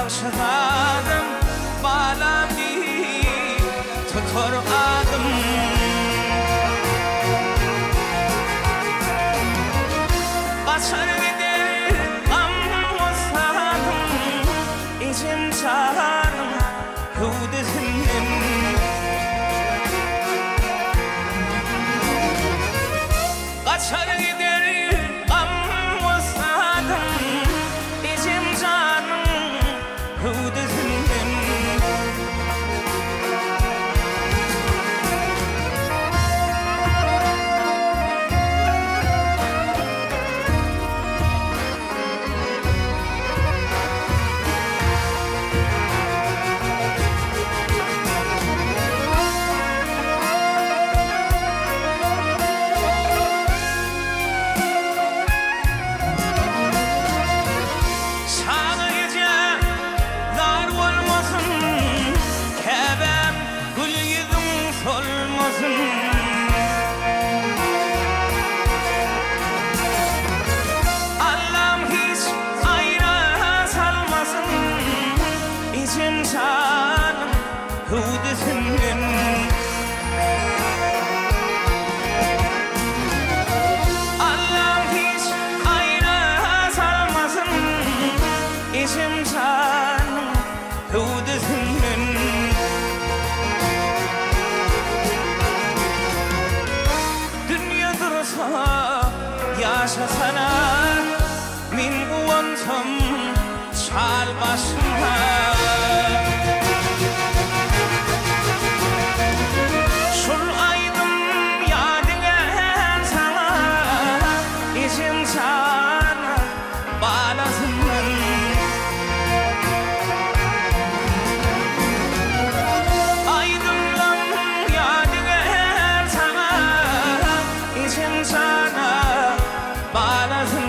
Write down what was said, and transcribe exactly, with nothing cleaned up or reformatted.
yaşadım balami tutur adım kaçar gider ammasadım içim canım hududumden kaçar gider ammasadım içim canım hududumden Allah'ım hiç ayrı salmasın içim canım hududumdan Allah'ım hiç ayrı salmasın içim canım hududumdan yaşasana min kuvansam çal başıma şul aydım yadine sana içim sana bağlasın aydınlam yadine sana içim sana bağlasın